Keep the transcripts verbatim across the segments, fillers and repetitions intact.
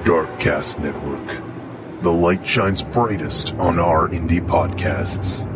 Darkcast Network. The light shines brightest on our indie podcasts.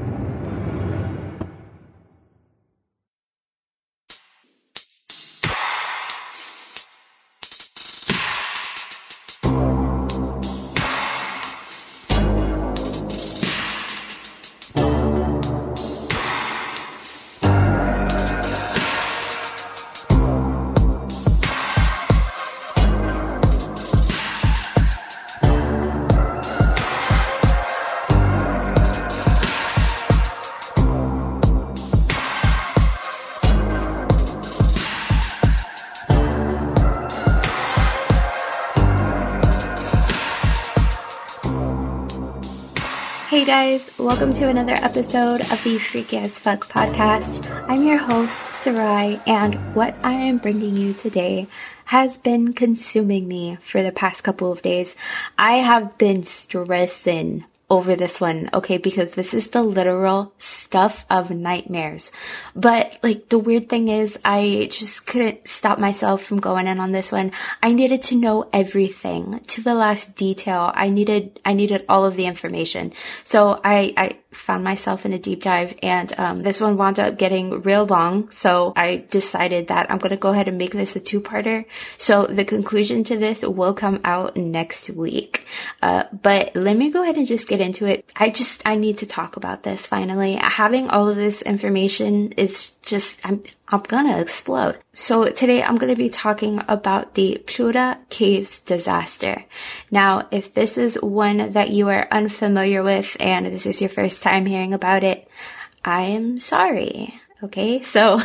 Hey guys, welcome to another episode of the Freaky as Fuck podcast. I'm your host, Sarai, and what I am bringing you today has been consuming me for the past couple of days. I have been stressing over this one, okay, because this is the literal stuff of nightmares. But like the weird thing is I just couldn't stop myself from going in on this one. I needed to know everything to the last detail. I needed I needed all of the information. So I I found myself in a deep dive, and um this one wound up getting real long. So I decided that I'm going to go ahead and make this a two-parter. So the conclusion to this will come out next week. Uh but let me go ahead and just get into it. I just, I need to talk about this finally. Having all of this information is just, I'm, I'm gonna explode. So today I'm gonna be talking about the Plura Caves disaster. Now, if this is one that you are unfamiliar with and this is your first time hearing about it, I am sorry. Okay, so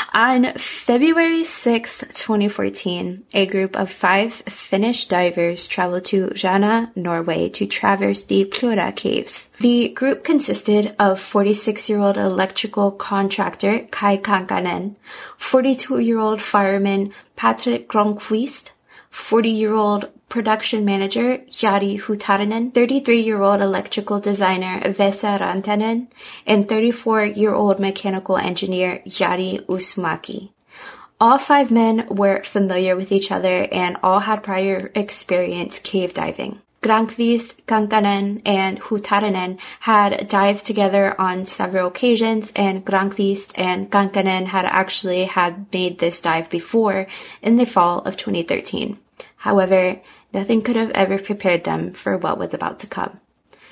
on February sixth, twenty fourteen, a group of five Finnish divers traveled to Rana, Norway to traverse the Plura Caves. The group consisted of forty-six-year-old electrical contractor Kai Kankanen, forty-two-year-old fireman Patrick Gronqvist, forty-year-old production manager Jari Hutarinen, thirty-three-year-old electrical designer Vesa Rantanen, and thirty-four-year-old mechanical engineer Jari Usmaki. All five men were familiar with each other and all had prior experience cave diving. Gronqvist, Kankanen, and Hutarinen had dived together on several occasions, and Gronqvist and Kankanen had actually had made this dive before in the fall of twenty thirteen. However, nothing could have ever prepared them for what was about to come.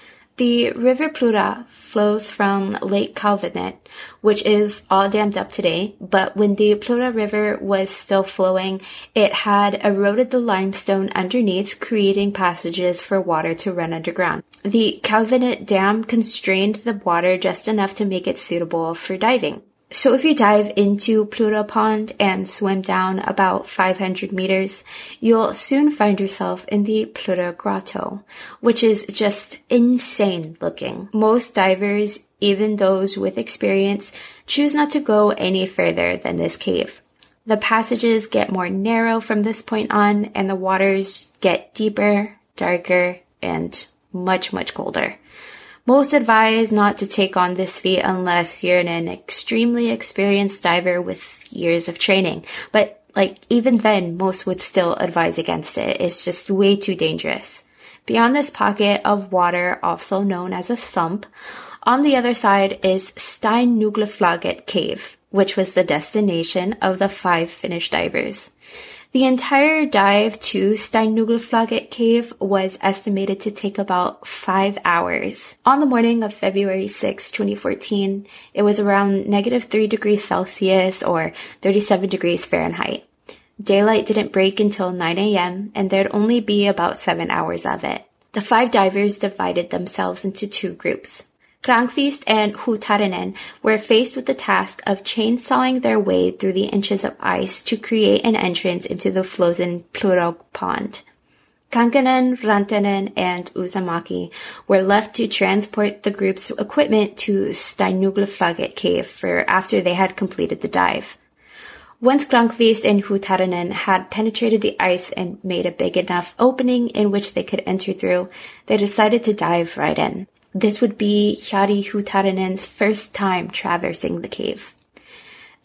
The River Plura flows from Lake Kalvanet, which is all dammed up today, but when the Plura River was still flowing, it had eroded the limestone underneath, creating passages for water to run underground. The Kalvanet Dam constrained the water just enough to make it suitable for diving. So if you dive into Plura Pond and swim down about five hundred meters, you'll soon find yourself in the Plura Grotto, which is just insane looking. Most divers, even those with experience, choose not to go any further than this cave. The passages get more narrow from this point on, and the waters get deeper, darker, and much, much colder. Most advise not to take on this feat unless you're an extremely experienced diver with years of training. But like even then, most would still advise against it. It's just way too dangerous. Beyond this pocket of water, also known as a sump, on the other side is Steinuglaflaget Cave, which was the destination of the five Finnish divers. The entire dive to Steinuglaflaget Cave was estimated to take about five hours. On the morning of February sixth, twenty fourteen, it was around negative three degrees Celsius or thirty-seven degrees Fahrenheit. Daylight didn't break until nine a.m., and there'd only be about seven hours of it. The five divers divided themselves into two groups. Gronqvist and Hutarinen were faced with the task of chainsawing their way through the inches of ice to create an entrance into the frozen Plura Pond. Kankanen, Rantanen, and Usamaki were left to transport the group's equipment to Steinuglaflaget Cave for after they had completed the dive. Once Gronqvist and Hutarinen had penetrated the ice and made a big enough opening in which they could enter through, they decided to dive right in. This would be Jari Hutarinen's first time traversing the cave.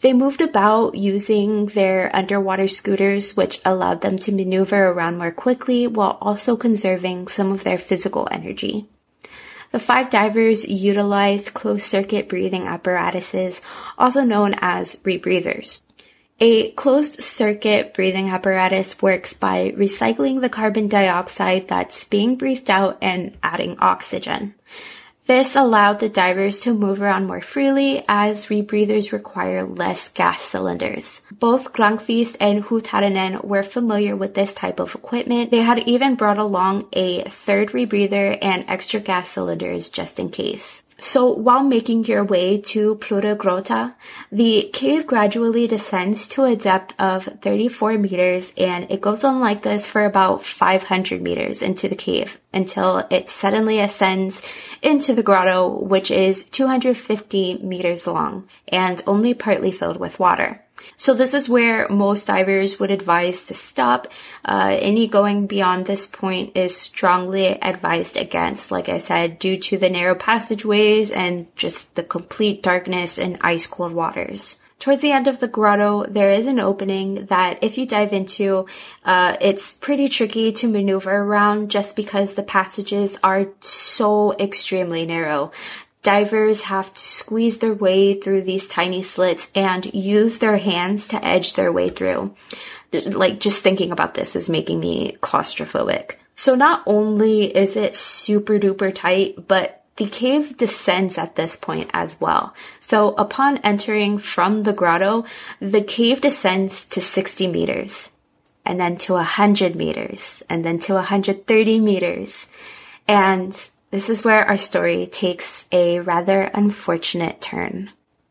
They moved about using their underwater scooters, which allowed them to maneuver around more quickly while also conserving some of their physical energy. The five divers utilized closed-circuit breathing apparatuses, also known as rebreathers. A closed-circuit breathing apparatus works by recycling the carbon dioxide that's being breathed out and adding oxygen. This allowed the divers to move around more freely as rebreathers require less gas cylinders. Both Grankvist and Huhtanen were familiar with this type of equipment. They had even brought along a third rebreather and extra gas cylinders just in case. So while making your way to Plura Grota, the cave gradually descends to a depth of thirty-four meters, and it goes on like this for about five hundred meters into the cave until it suddenly ascends into the grotto, which is two hundred fifty meters long and only partly filled with water. So this is where most divers would advise to stop. Uh, any going beyond this point is strongly advised against, like I said, due to the narrow passageways and just the complete darkness and ice-cold waters. Towards the end of the grotto, there is an opening that if you dive into, uh, it's pretty tricky to maneuver around just because the passages are so extremely narrow. Divers have to squeeze their way through these tiny slits and use their hands to edge their way through. Like, just thinking about this is making me claustrophobic. So not only is it super duper tight, but the cave descends at this point as well. So upon entering from the grotto, the cave descends to sixty meters, and then to one hundred meters, and then to one hundred thirty meters. And this is where our story takes a rather unfortunate turn.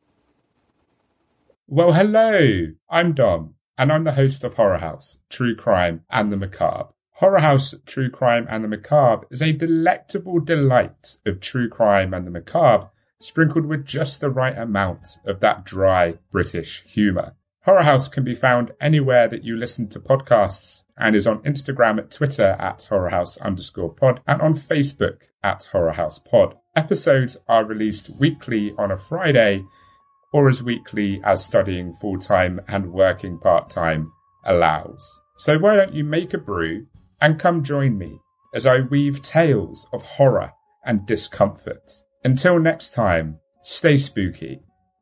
Well, hello, I'm Dom, and I'm the host of Horror House, True Crime and the Macabre. Horror House, True Crime and the Macabre is a delectable delight of true crime and the macabre, sprinkled with just the right amount of that dry British humour. Horror House can be found anywhere that you listen to podcasts and is on Instagram at Twitter at horrorhouse underscore pod and on Facebook at Horror House Pod. Episodes are released weekly on a Friday or as weekly as studying full-time and working part-time allows. So why don't you make a brew and come join me as I weave tales of horror and discomfort. Until next time, stay spooky.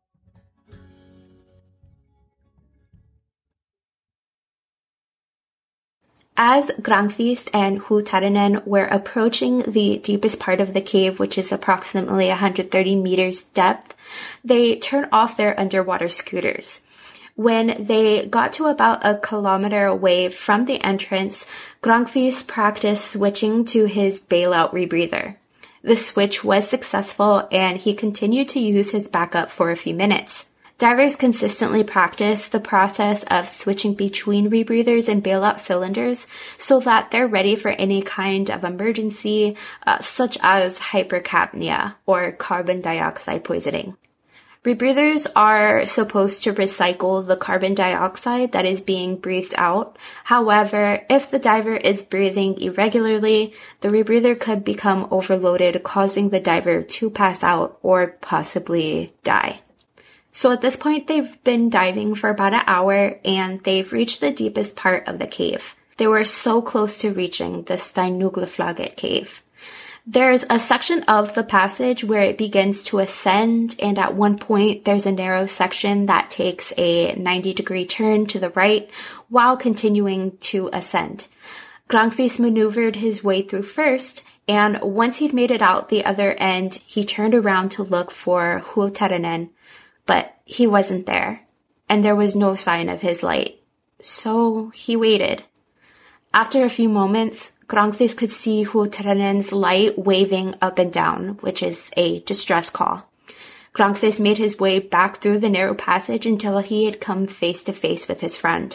As Grankvist and Huhtanen were approaching the deepest part of the cave, which is approximately one hundred thirty meters depth, they turned off their underwater scooters. When they got to about a kilometer away from the entrance, Grankvist practiced switching to his bailout rebreather. The switch was successful, and he continued to use his backup for a few minutes. Divers consistently practice the process of switching between rebreathers and bailout cylinders so that they're ready for any kind of emergency, uh, such as hypercapnia or carbon dioxide poisoning. Rebreathers are supposed to recycle the carbon dioxide that is being breathed out. However, if the diver is breathing irregularly, the rebreather could become overloaded, causing the diver to pass out or possibly die. So at this point, they've been diving for about an hour, and they've reached the deepest part of the cave. They were so close to reaching the Steinuglaflaget cave. There's a section of the passage where it begins to ascend, and at one point there's a narrow section that takes a ninety degree turn to the right while continuing to ascend. Grankvist maneuvered his way through first, and once he'd made it out the other end, he turned around to look for Huhtanen, but he wasn't there, and there was no sign of his light. So he waited. After a few moments, Grankvist could see Huhtanen's light waving up and down, which is a distress call. Grankvist made his way back through the narrow passage until he had come face to face with his friend.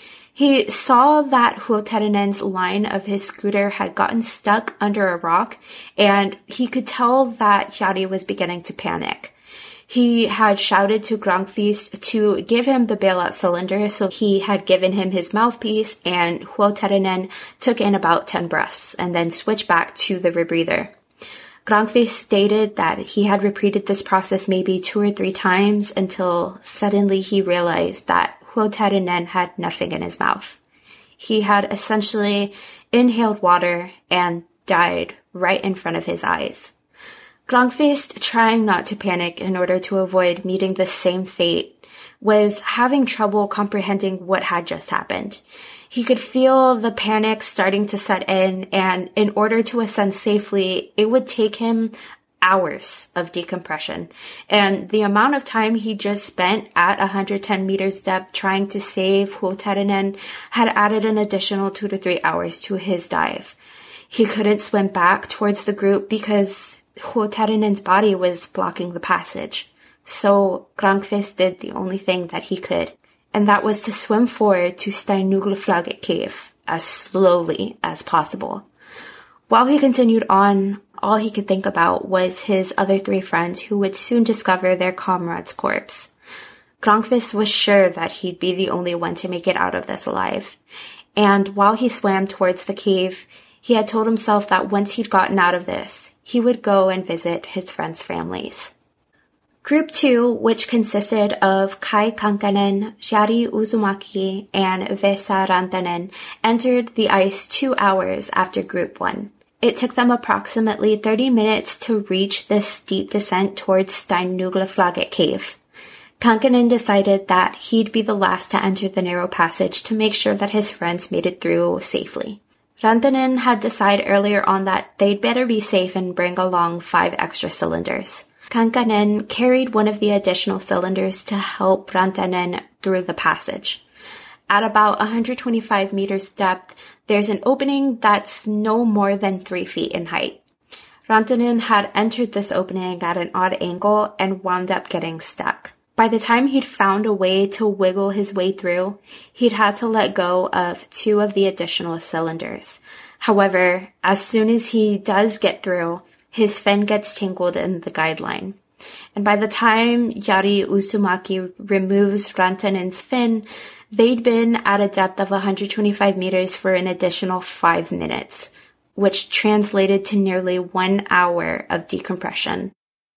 He saw that Huhtanen's line of his scooter had gotten stuck under a rock, and he could tell that Hjari was beginning to panic. He had shouted to Grankvist to give him the bailout cylinder, so he had given him his mouthpiece, and Huhtanen took in about ten breaths and then switched back to the rebreather. Granqvist stated that he had repeated this process maybe two or three times until suddenly he realized that Huotainen had nothing in his mouth. He had essentially inhaled water and died right in front of his eyes. Granqvist, trying not to panic in order to avoid meeting the same fate, was having trouble comprehending what had just happened. He could feel the panic starting to set in, and in order to ascend safely, it would take him hours of decompression. And the amount of time he just spent at one hundred ten meters depth trying to save Huotainen had added an additional two to three hours to his dive. He couldn't swim back towards the group because Huotainen's body was blocking the passage. So Granqvist did the only thing that he could, and that was to swim forward to Steinuglaflaget Cave as slowly as possible. While he continued on, all he could think about was his other three friends who would soon discover their comrade's corpse. Granqvist was sure that he'd be the only one to make it out of this alive. And while he swam towards the cave, he had told himself that once he'd gotten out of this, he would go and visit his friends' families. Group two, which consisted of Kai Kankkanen, Jari Uzumaki, and Vesa Rantanen, entered the ice two hours after Group one. It took them approximately thirty minutes to reach this steep descent towards Steinuglaflaget Cave. Kankkanen decided that he'd be the last to enter the narrow passage to make sure that his friends made it through safely. Rantanen had decided earlier on that they'd better be safe and bring along five extra cylinders. Kankkanen carried one of the additional cylinders to help Rantanen through the passage. At about one hundred twenty-five meters depth, there's an opening that's no more than three feet in height. Rantanen had entered this opening at an odd angle and wound up getting stuck. By the time he'd found a way to wiggle his way through, he'd had to let go of two of the additional cylinders. However, as soon as he does get through, his fin gets tangled in the guideline. And by the time Jari Uzumaki removes Rantanen's fin, they'd been at a depth of one hundred twenty-five meters for an additional five minutes, which translated to nearly one hour of decompression.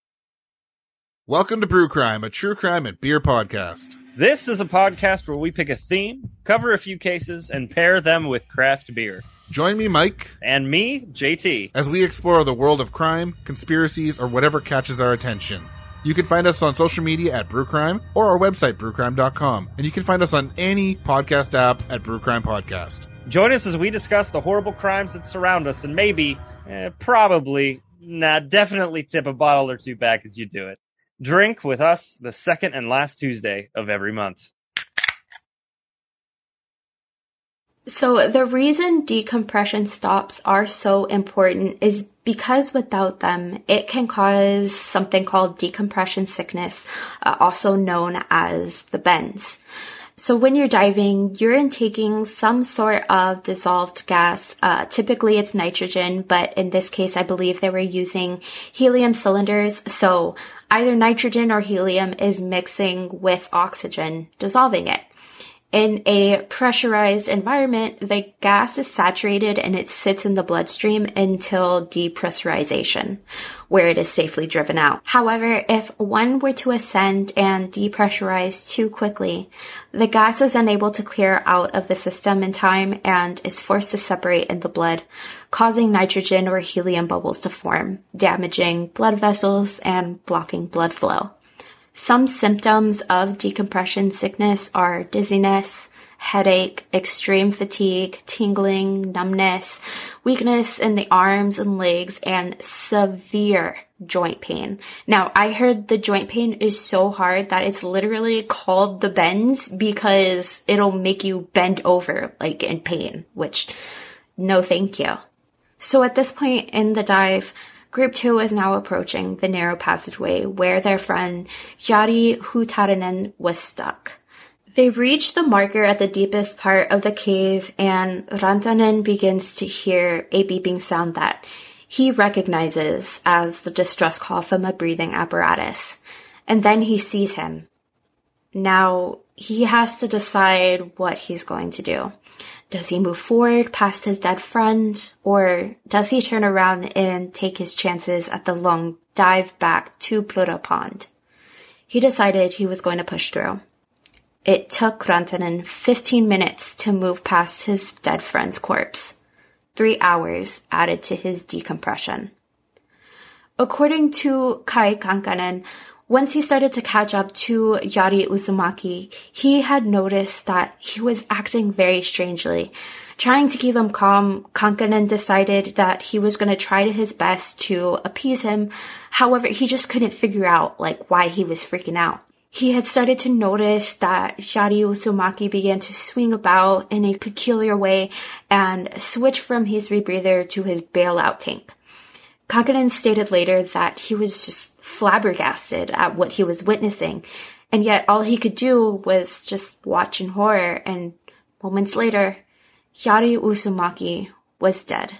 Welcome to Brew Crime, a true crime and beer podcast. This is a podcast where we pick a theme, cover a few cases, and pair them with craft beer. Join me, Mike. And me, J T. As we explore the world of crime, conspiracies, or whatever catches our attention. You can find us on social media at Brewcrime or our website, brewcrime dot com. And you can find us on any podcast app at Brewcrime Podcast. Join us as we discuss the horrible crimes that surround us and maybe, eh, probably, nah, definitely tip a bottle or two back as you do it. Drink with us the second and last Tuesday of every month. So the reason decompression stops are so important is because without them, it can cause something called decompression sickness, uh, also known as the bends. So when you're diving, you're intaking some sort of dissolved gas. Uh, typically it's nitrogen, but in this case, I believe they were using helium cylinders. So either nitrogen or helium is mixing with oxygen, dissolving it. In a pressurized environment, the gas is saturated and it sits in the bloodstream until depressurization, where it is safely driven out. However, if one were to ascend and depressurize too quickly, the gas is unable to clear out of the system in time and is forced to separate in the blood, causing nitrogen or helium bubbles to form, damaging blood vessels and blocking blood flow. Some symptoms of decompression sickness are dizziness, headache, extreme fatigue, tingling, numbness, weakness in the arms and legs, and severe joint pain. Now, I heard the joint pain is so hard that it's literally called the bends because it'll make you bend over, like in pain, which no thank you. So at this point in the dive, Group two is now approaching the narrow passageway where their friend Jari Huotainen was stuck. They reach the marker at the deepest part of the cave and Rantanen begins to hear a beeping sound that he recognizes as the distress call from a breathing apparatus. And then he sees him. Now, he has to decide what he's going to do. Does he move forward past his dead friend, or does he turn around and take his chances at the long dive back to Plura Pond? He decided he was going to push through. It took Rantanen fifteen minutes to move past his dead friend's corpse. Three hours added to his decompression. According to Kai Kankanen, once he started to catch up to Yari Uzumaki, he had noticed that he was acting very strangely. Trying to keep him calm, Kankanen decided that he was going to try to his best to appease him. However, he just couldn't figure out like why he was freaking out. He had started to notice that Yari Uzumaki began to swing about in a peculiar way and switch from his rebreather to his bailout tank. Kankanen stated later that he was just flabbergasted at what he was witnessing, and yet all he could do was just watch in horror, and moments later, Yari Uzumaki was dead.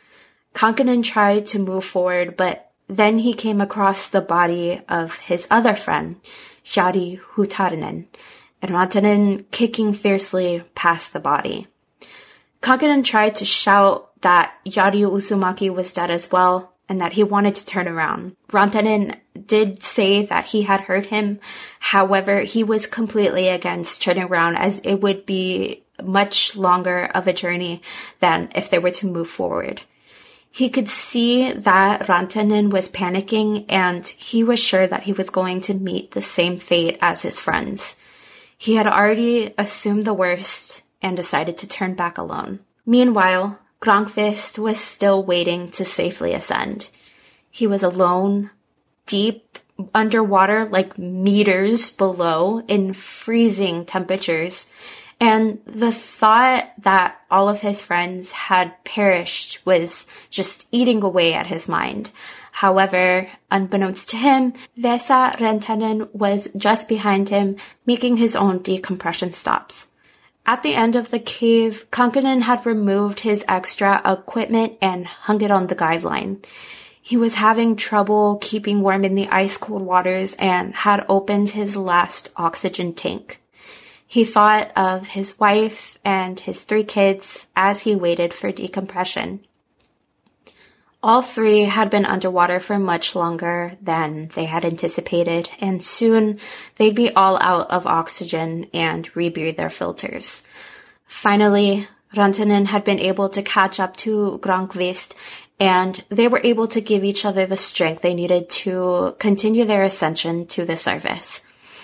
Kankanen tried to move forward, but then he came across the body of his other friend, Yari Hutarinen, and Rantanen kicking fiercely past the body. Kankanen tried to shout that Yari Uzumaki was dead as well, and that he wanted to turn around. Rantanen did say that he had heard him. However, he was completely against turning around, as it would be much longer of a journey than if they were to move forward. He could see that Rantanen was panicking, and he was sure that he was going to meet the same fate as his friends. He had already assumed the worst and decided to turn back alone. Meanwhile, Granqvist was still waiting to safely ascend. He was alone, deep underwater, like meters below, in freezing temperatures, and the thought that all of his friends had perished was just eating away at his mind. However, unbeknownst to him, Vesa Rantanen was just behind him, making his own decompression stops. At the end of the cave, Kankanen had removed his extra equipment and hung it on the guideline. He was having trouble keeping warm in the ice-cold waters and had opened his last oxygen tank. He thought of his wife and his three kids as he waited for decompression. All three had been underwater for much longer than they had anticipated, and soon they'd be all out of oxygen and rebreathe their filters. Finally, Rantanen had been able to catch up to Granqvist, and they were able to give each other the strength they needed to continue their ascension to the surface.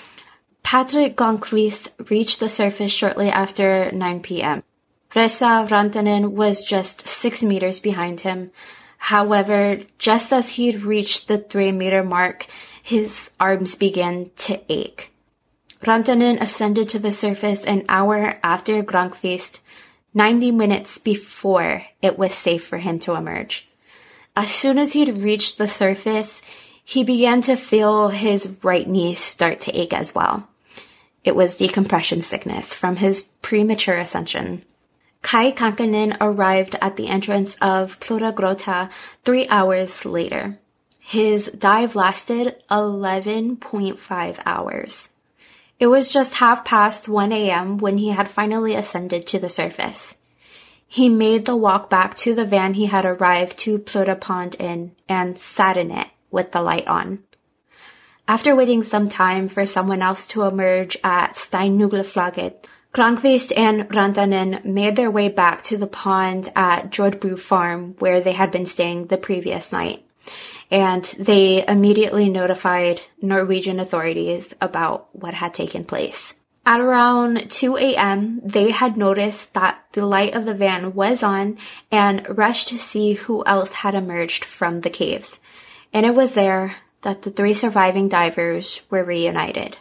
Patrick Granqvist reached the surface shortly after nine p.m. Vesa Rantanen was just six meters behind him. However, just as he'd reached the three-meter mark, his arms began to ache. Rantanen ascended to the surface an hour after Granqvist, ninety minutes before it was safe for him to emerge. As soon as he'd reached the surface, he began to feel his right knee start to ache as well. It was decompression sickness from his premature ascension. Kai Kankanen arrived at the entrance of Plura Grota three hours later. His dive lasted eleven point five hours. It was just half past one a.m. when he had finally ascended to the surface. He made the walk back to the van he had arrived to Plura Pond in and sat in it with the light on. After waiting some time for someone else to emerge at Steinnugleflaget, Granqvist and Rantanen made their way back to the pond at Jordbru Farm, where they had been staying the previous night, and they immediately notified Norwegian authorities about what had taken place. At around two a.m., they had noticed that the light of the van was on and rushed to see who else had emerged from the caves, and it was there that the three surviving divers were reunited.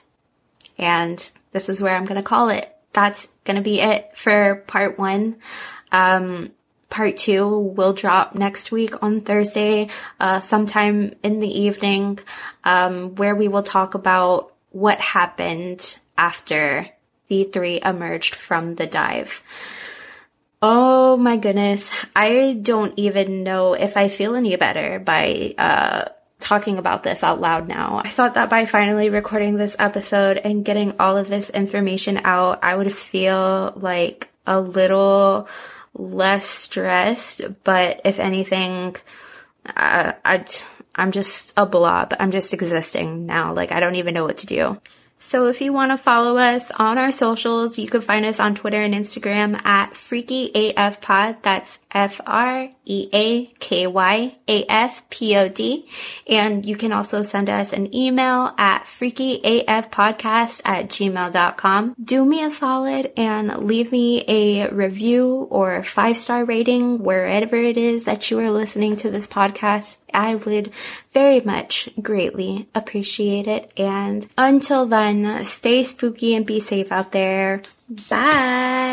And this is where I'm going to call it. That's going to be it for part one. Um, part two will drop next week on Thursday, uh, sometime in the evening, um, where we will talk about what happened after the three emerged from the dive. Oh my goodness. I don't even know if I feel any better by, uh, talking about this out loud now. I thought that by finally recording this episode and getting all of this information out, I would feel like a little less stressed, but if anything, I, I, I'm just a blob. I'm just existing now. Like, I don't even know what to do. So if you want to follow us on our socials, you can find us on Twitter and Instagram at Freaky A F Pod. That's F R E A K Y A F P O D. And you can also send us an email at freakyafpodcast at gmail dot com. Do me a solid and leave me a review or five-star rating wherever it is that you are listening to this podcast. I would very much greatly appreciate it. And until then, stay spooky and be safe out there. Bye!